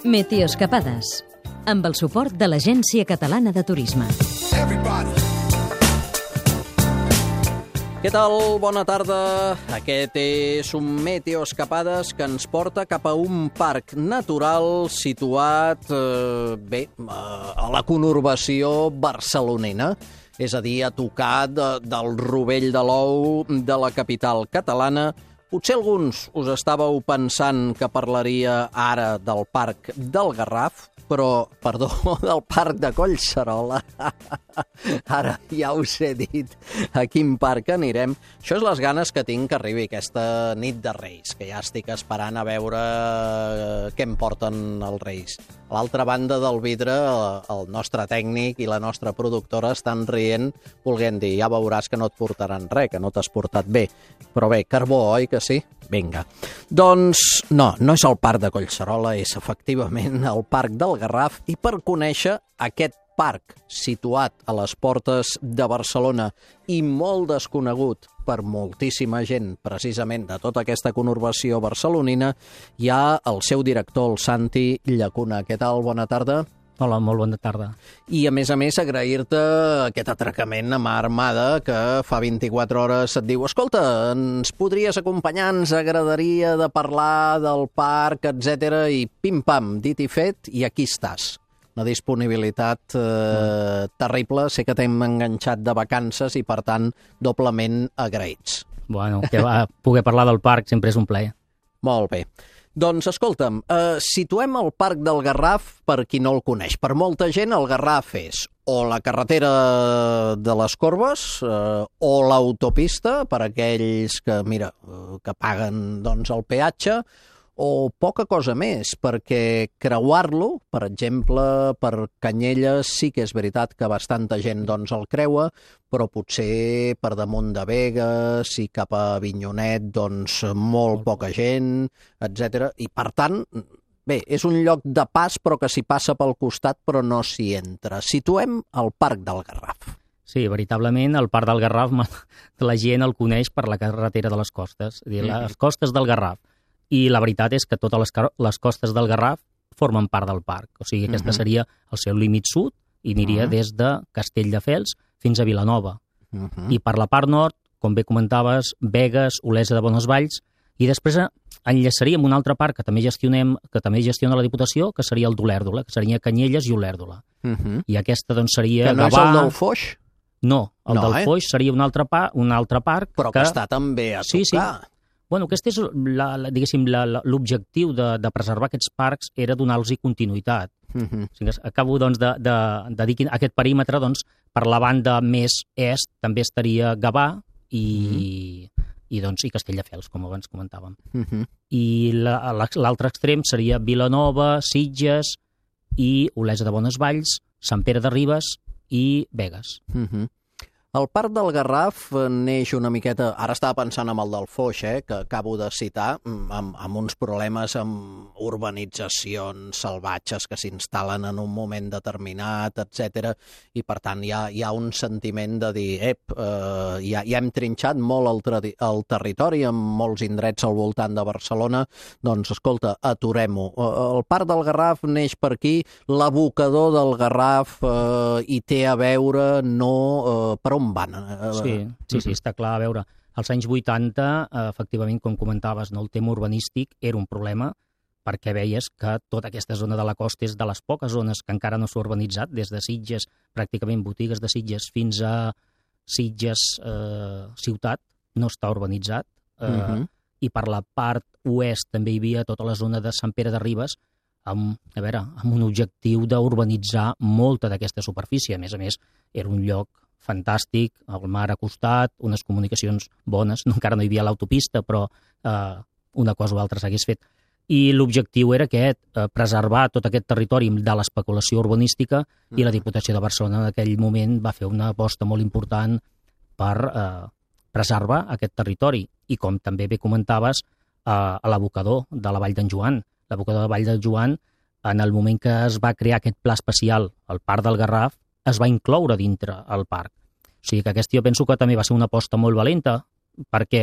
Meteoscapades, amb el suport de l'Agència Catalana de Turisme. Què tal? Bona tarda. Aquest és un Meteoscapades que ens porta cap a un parc natural situat a la conurbació barcelonina, és a dir, a tocar del rovell de l'ou de la capital catalana. Potser alguns us estàveu pensant que parlaria ara del Parc del Garraf, però, perdó, del Parc de Collserola. Ara ja us he dit a quin parc anirem. Això és les ganes que tinc que arribi aquesta nit de Reis, que ja estic esperant a veure què em porten els Reis. A l'altra banda del vidre, el nostre tècnic i la nostra productora estan rient, volent dir, ja veuràs que no et portaran res, que no t'has portat bé. Però bé, carbó, oi que sí? Vinga. Doncs no és el Parc de Collserola, és efectivament el Parc del Garraf, i per conèixer aquest parc situat a les portes de Barcelona i molt desconegut per moltíssima gent, precisament de tota aquesta conurbació barcelonina, hi ha el seu director, el Santi Llacuna. Què tal? Bona tarda. Hola, molt bona tarda. I, a més, agrair-te aquest atracament a mà armada que fa 24 hores et diu: escolta, ens podries acompanyar, ens agradaria de parlar del parc, etc. I pim-pam, dit i fet, i aquí estàs. Una disponibilitat terrible. Sé que t'hem enganxat de vacances i, per tant, doblement agraïts. Bueno, que poder parlar del parc sempre és un plaer. Molt bé. Doncs, escolta'm, situem el Parc del Garraf per qui no el coneix. Per molta gent, el Garraf és o la carretera de les Corbes o l'autopista, per aquells que, que paguen el peatge, o poca cosa més, perquè creuar-lo, per exemple, per Canyelles, sí que és veritat que bastanta gent el creua, però potser per damunt de Begues i cap a Avinyonet, molt poca gent, etc. I, per tant, bé, és un lloc de pas, però que s'hi passa pel costat, però no s'hi entra. Situem el Parc del Garraf. Sí, veritablement, el Parc del Garraf la gent el coneix per la carretera de les Costes, és a dir, les Costes del Garraf. I la veritat és que totes les costes del Garraf formen part del parc. O sigui, aquesta seria el seu límit sud i aniria des de Castelldefels fins a Vilanova. I per la part nord, com bé comentaves, Begues, Olesa de Bonesvalls, i després enllaçaríem un altre parc que també gestiona la Diputació, que seria el d'Olèrdola, que seria Canyelles i Olèrdola. I aquesta seria que no Gavà... és el del Foix? No, del Foix seria un altre parc... Però que està també a tocar. Sí. Bueno, aquest és, l'objectiu de preservar aquests parcs era donar-los continuïtat. O sigui, acabo de dir aquest perímetre, per la banda més est també estaria Gavà i Castelldefels, com abans comentàvem. I l'altre extrem seria Vilanova, Sitges i Olesa de Bonesvalls, Sant Pere de Ribes i Begues. El Parc del Garraf neix una miqueta... Ara estava pensant en el del Foix, que acabo de citar, amb uns problemes amb urbanitzacions salvatges que s'instal·len en un moment determinat, etc. I, per tant, hi ha un sentiment de dir, ja hem trinxat molt el territori amb molts indrets al voltant de Barcelona, doncs, escolta, aturem-ho. El Parc del Garraf neix per aquí, l'abocador del Garraf hi té a veure, per on van? Sí, està clar. A veure, als anys 80, efectivament, com comentaves, el tema urbanístic era un problema perquè veies que tota aquesta zona de la costa és de les poques zones que encara no s'ha urbanitzat, des de Sitges, pràcticament botigues de Sitges, fins a Sitges ciutat, no està urbanitzat. I per la part oest també hi havia tota la zona de Sant Pere de Ribes, amb un objectiu d'urbanitzar molta d'aquesta superfície. A més, era un lloc fantàstic, el mar a costat, unes comunicacions bones, encara no hi havia l'autopista, però una cosa o altra s'hagués fet. I l'objectiu era preservar tot aquest territori de l'especulació urbanística, i la Diputació de Barcelona en aquell moment va fer una aposta molt important per preservar aquest territori. I com també bé comentaves, a l'abocador de la Vall d'en Joan. L'abocador de la Vall d'en Joan, en el moment que es va crear aquest pla especial, el Parc del Garraf, es va incloure dintre el parc. O sigui que aquesta jo penso que també va ser una aposta molt valenta, perquè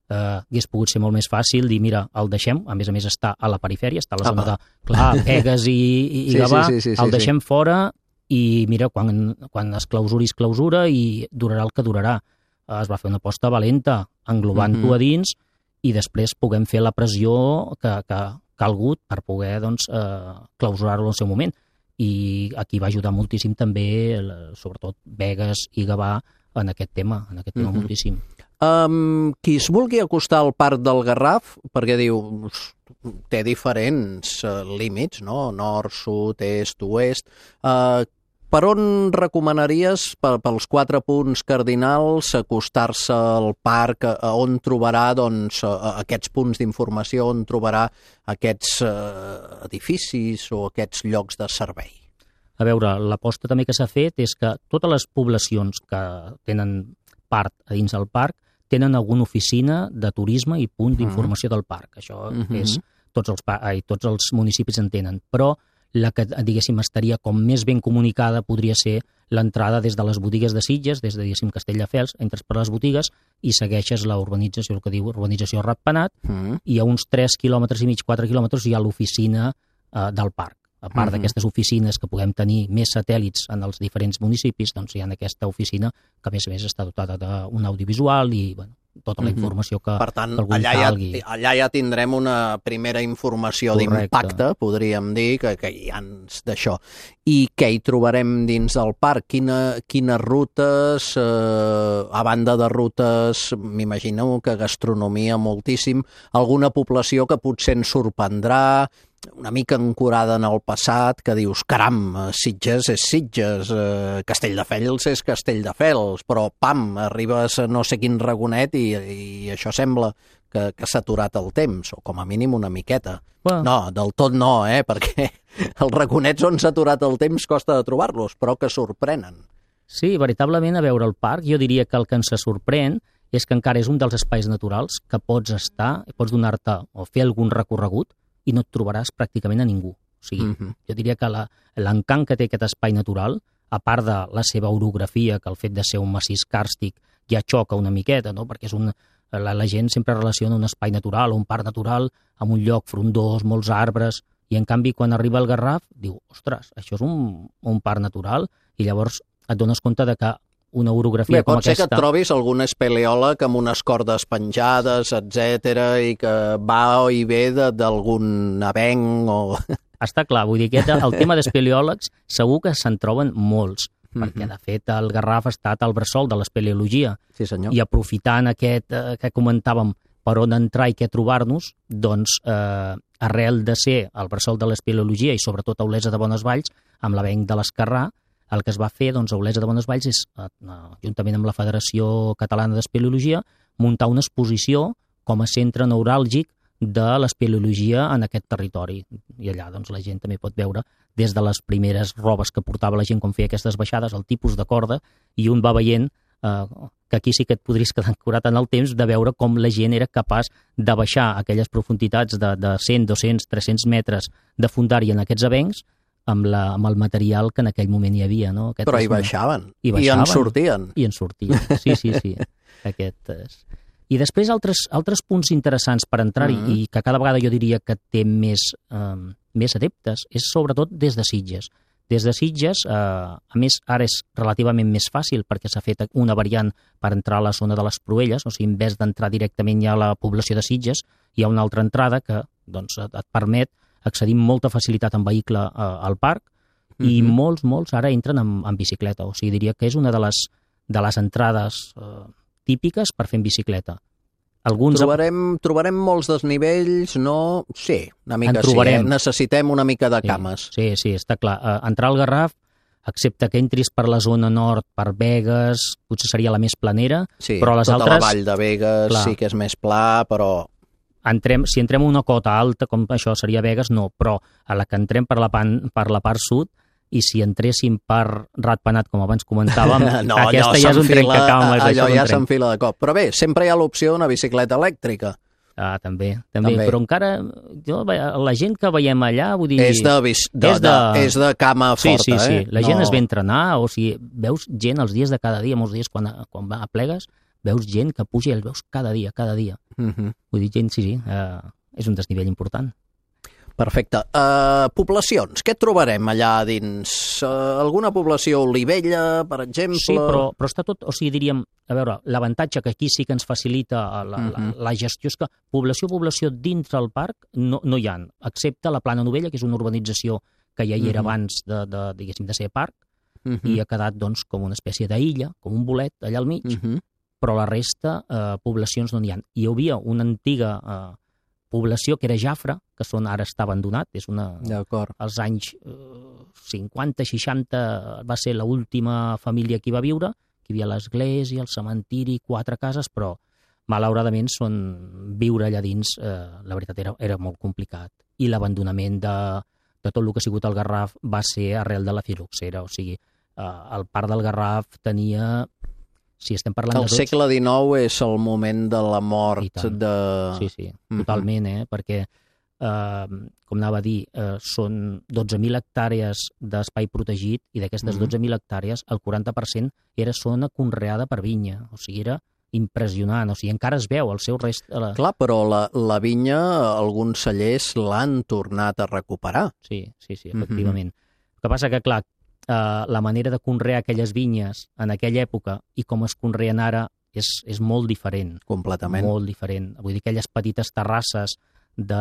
hagués pogut ser molt més fàcil dir, mira, el deixem, a més està a la perifèria, està a la zona de, clar, Begues i Gavà, el deixem fora i mira, quan es clausura i durarà el que durarà. Es va fer una aposta valenta, englobant-ho a dins i després puguem fer la pressió que ha calgut per poder clausurar-lo en el seu moment. I aquí va ajudar moltíssim també, sobretot Begues i Gavà, en aquest tema moltíssim. Qui es vulgui acostar al Parc del Garraf, perquè diu, té diferents límits, no? Nord, sud, est, oest. Per on recomanaries, pels 4 punts cardinals, acostar-se al parc? On trobarà aquests punts d'informació, on trobarà aquests edificis o aquests llocs de servei? A veure, l'aposta també que s'ha fet és que totes les poblacions que tenen part a dins del parc tenen alguna oficina de turisme i punt d'informació del parc. Això és, tots els municipis en tenen, però la que, diguéssim, estaria com més ben comunicada podria ser l'entrada des de les botigues de Sitges, des de, diguéssim, Castelldefels, entres per les botigues i segueixes la urbanització, el que diu urbanització Ratpenat, i a uns 3 quilòmetres i mig, 4 quilòmetres hi ha l'oficina del parc. A part d'aquestes oficines que puguem tenir més satèl·lits en els diferents municipis, doncs hi ha aquesta oficina que a més està dotada d'un audiovisual i tota la informació que algú calgui. Allà ja tindrem una primera informació d'impacte, podríem dir, que hi ha d'això. I què hi trobarem dins del parc? Quines rutes, a banda de rutes, m'imagino que gastronomia moltíssim, alguna població que potser ens sorprendrà, una mica ancorada en el passat, que dius, caram, Sitges és Sitges, Castelldefels és Castelldefels, però pam, arribes a no sé quin ragonet i això sembla que s'ha aturat el temps, o com a mínim una miqueta. No, del tot no, perquè els ragonets on s'ha aturat el temps costa de trobar-los, però que sorprenen. Sí, veritablement, a veure el parc, jo diria que el que ens sorprèn és que encara és un dels espais naturals que pots estar, pots donar-te o fer algun recorregut i no et trobaràs pràcticament a ningú. O sigui, jo diria que l'encant que té aquest espai natural, a part de la seva orografia, que el fet de ser un massís càrstic ja xoca una miqueta, no? Perquè la gent sempre relaciona un espai natural o un parc natural amb un lloc frondós, molts arbres, i en canvi quan arriba al Garraf diu, ostres, això és un parc natural, i llavors et dones compte de que una orografia com aquesta... Pot ser que et trobis algun espeleòleg amb unes cordes penjades, etc i que va i ve d'algun avenc o... Està clar, vull dir que el tema d'espeleòlegs segur que se'n troben molts, perquè de fet el Garraf ha estat el bressol de l'espeleologia. Sí, senyor. I aprofitant aquest que comentàvem per on entrar i què trobar-nos, doncs arrel de ser el bressol de l'espeleologia i sobretot a Olesa de Bonesvalls, amb l'avenc de l'Esquerrà, el que es va fer a Olesa de Bonesvalls és, juntament amb la Federació Catalana d'Espeleologia, muntar una exposició com a centre neuràlgic de l'espeleologia en aquest territori. I allà la gent també pot veure des de les primeres robes que portava la gent quan feia aquestes baixades, el tipus de corda, i un va veient que aquí sí que et podries quedar ancorat en el temps de veure com la gent era capaç de baixar aquelles profunditats de 100, 200, 300 metres de fondària en aquests avencs amb el material que en aquell moment hi havia. No? Però hi baixaven. I en sortien. I en sortien, sí. I després altres punts interessants per entrar-hi i que cada vegada jo diria que té més adeptes és sobretot des de Sitges. Des de Sitges, a més, ara és relativament més fàcil perquè s'ha fet una variant per entrar a la zona de les Proelles, o sigui, en vez d'entrar directament ja a la població de Sitges, hi ha una altra entrada que et permet accedir amb molta facilitat en vehicle al parc i molts ara entren en bicicleta. O sigui, diria que és una de les entrades típiques per fer en bicicleta. Trobarem molts desnivells, no? Sí, una mica sí. Necessitem una mica de cames. Sí, està clar. Entrar al Garraf, excepte que entris per la zona nord, per Begues, potser seria la més planera, sí, però les tota altres... la vall de Begues sí que és més pla, però... Si entrem a una cota alta, com això seria Begues, no, però a la que entrem per la part sud, i si entréssim per Ratpenat, com abans comentàvem, no, aquesta ja és un trencacama. Allò ja s'enfila de cop. Però bé, sempre hi ha l'opció d'una bicicleta elèctrica. També. Però encara, la gent que veiem allà, vull dir... És de cama forta, Sí. La gent es ve a entrenar, o sigui, veus gent els dies de cada dia, molts dies quan va a Plegues, veus gent que puja i els veus cada dia. Vull dir, gent, sí, és un desnivell important. Perfecte. Poblacions, què trobarem allà dins? Alguna població olivella, per exemple? Sí, però està tot, o sigui, diríem, a veure, l'avantatge que aquí sí que ens facilita la gestió és que població dins del parc no hi ha, excepte la Plana Novella, que és una urbanització que ja hi era abans diguéssim, de ser parc, i ha quedat doncs, com una espècie d'illa, com un bolet allà al mig, però la resta, poblacions no n'hi ha. Hi havia una antiga població que era Jafra, que ara està abandonat, és als anys 50-60 va ser l'última família que hi va viure, que hi havia l'església, el cementiri, 4 cases, però malauradament viure allà dins, la veritat era molt complicat. I l'abandonament de tot el que ha sigut el Garraf va ser arrel de la filoxera, o sigui, el parc del Garraf tenia... Si estem parlant el segle XIX és el moment de la mort de... Sí, totalment, perquè, com anava a dir, són 12.000 hectàrees d'espai protegit i d'aquestes 12.000 hectàrees el 40% era zona conreada per vinya, o sigui, era impressionant, o sigui, encara es veu el seu rest... Clar, però la vinya, alguns cellers l'han tornat a recuperar. Sí, efectivament. El que passa que, clar, la manera de conrear aquelles vinyes en aquella època i com es conreen ara és molt diferent. Completament. Molt diferent. Vull dir, aquelles petites terrasses de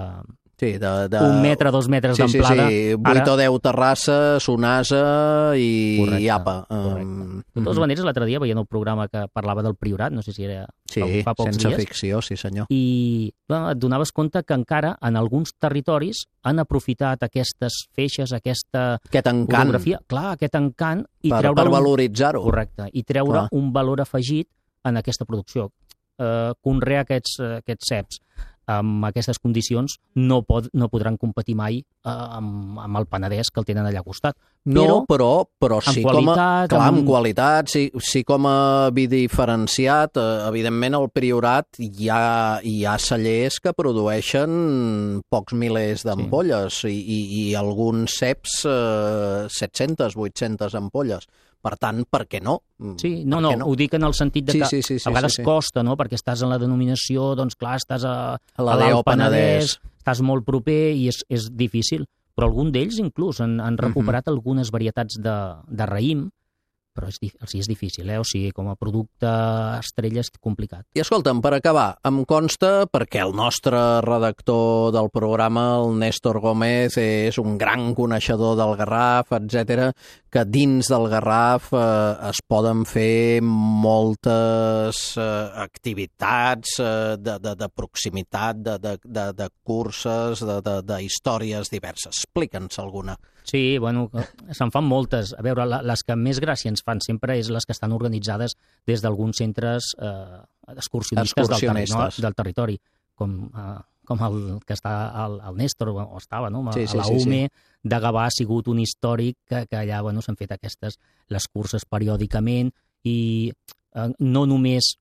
1 metre, 2 metres d'amplada. Sí, 8 o 10 terrasses, un asa i apa. De totes maneres, l'altre dia veient el programa que parlava del Priorat, no sé si era fa pocs dies. Sense ficció, sí senyor. I et donaves compte que encara en alguns territoris han aprofitat aquestes feixes, aquest encant, aquest encant, i per valoritzar-ho. Correcte, i treure un valor afegit en aquesta producció. Conrear aquests ceps amb aquestes condicions no podran competir mai amb el Penedès, que el tenen allà al costat. Però sí amb qualitat, sí com a vi diferenciat. Evidentment, al Priorat hi ha cellers que produeixen pocs milers d'ampolles i alguns ceps 700, 800 ampolles. Per tant, per què no? Sí, no, ho dic en el sentit de que a vegades costa, no? Perquè estàs en la denominació, doncs clar, estàs a l'Alt Penedès, estàs molt proper i és difícil. Però algun d'ells inclús han recuperat algunes varietats de raïm, però és difícil, o sigui, com a producte estrella és complicat. I escolta'm, per acabar, em consta, perquè el nostre redactor del programa, el Néstor Gómez, és un gran coneixedor del Garraf, etc., que dins del Garraf es poden fer moltes activitats de proximitat, de curses, de històries diverses. Explica'ns alguna. Sí, bueno, se'n fan moltes. A veure, les que més gràcia ens fan sempre és les que estan organitzades des d'alguns centres excursionistes del territori, com el que està al Néstor, o estava, no? A la UME, de Gavà ha sigut un històric que allà s'han fet les curses periòdicament i no només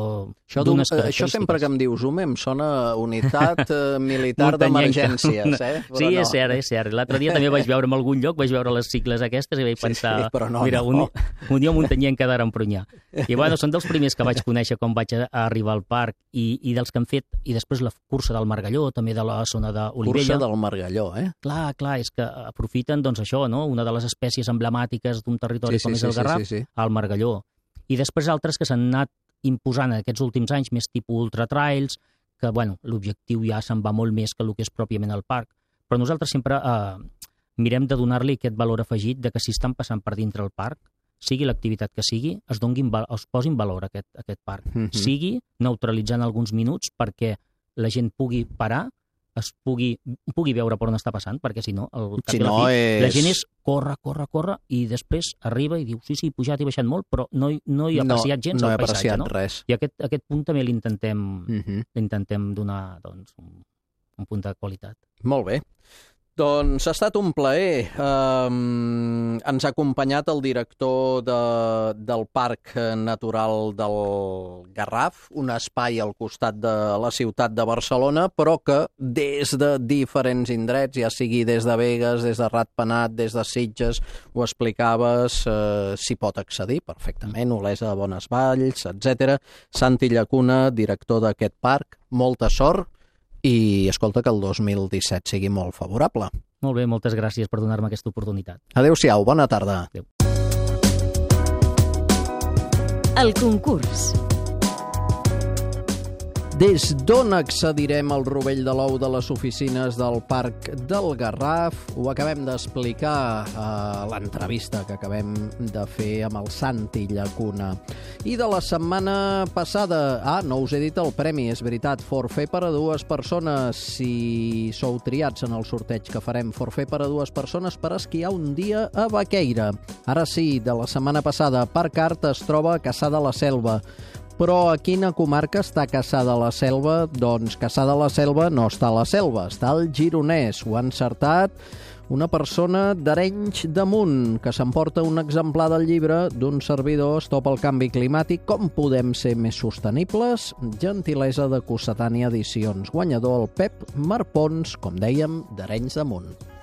Això sempre que em dius UME em sona unitat militar d'emergències. Sí, és cert. L'altre dia també vaig veure en algun lloc, vaig veure les sigles aquestes i vaig pensar, mira, un dia Muntanyenc quedarà emprenyar. I són dels primers que vaig conèixer quan vaig arribar al parc i dels que han fet, i després la cursa del Margalló, també de la zona d'Olivella. Cursa del Margalló, Clar, és que aprofiten, doncs això, no? Una de les espècies emblemàtiques d'un territori com és el Garraf, el Margalló. I després altres que s'han anat imposant en aquests últims anys, més tipus ultratrails, que l'objectiu ja se'n va molt més que el que és pròpiament el parc. Però nosaltres sempre mirem de donar-li aquest valor afegit de que si estan passant per dintre el parc, sigui l'activitat que sigui, es posin valor a aquest parc. Sigui neutralitzant alguns minuts perquè la gent pugui parar, es pugui veure per on està passant, perquè si no, la gent és corre, i després arriba i diu, sí, pujat i baixat molt, però no hi ha apreciat gens el paisatge, no? Res. I aquest punt també l'intentem donar un punt de qualitat. Molt bé. Doncs ha estat un plaer. Ens ha acompanyat el director del Parc Natural del Garraf, un espai al costat de la ciutat de Barcelona, però que des de diferents indrets, ja sigui des de Begues, des de Ratpenat, des de Sitges, ho explicaves, s'hi pot accedir perfectament, Olesa de Bonesvalls, etc. Santi Llacuna, director d'aquest parc, molta sort. I escolta, que el 2017 sigui molt favorable. Molt bé, moltes gràcies per donar-me aquesta oportunitat. Adéu-siau, bona tarda. Adéu. El concurs. Des d'on accedirem al rovell de l'ou de les oficines del Parc del Garraf? Ho acabem d'explicar a l'entrevista que acabem de fer amb el Santi Llacuna. I de la setmana passada... no us he dit el premi, és veritat, forfait per a 2 persones. Si sou triats en el sorteig que farem, forfait per a 2 persones per esquiar un dia a Baqueira. Ara sí, de la setmana passada, Parc Art es troba a Cassà de la Selva. Però a quina comarca està Cassà de la Selva? Doncs Cassà de la Selva no està a la selva, està al Gironès. Ho ha encertat una persona d'Arenys de Munt, que s'emporta un exemplar del llibre d'un servidor Stop al canvi climàtic, com podem ser més sostenibles? Gentilesa de Cossetània Edicions. Guanyador el Pep Marpons, com dèiem, d'Arenys de Munt.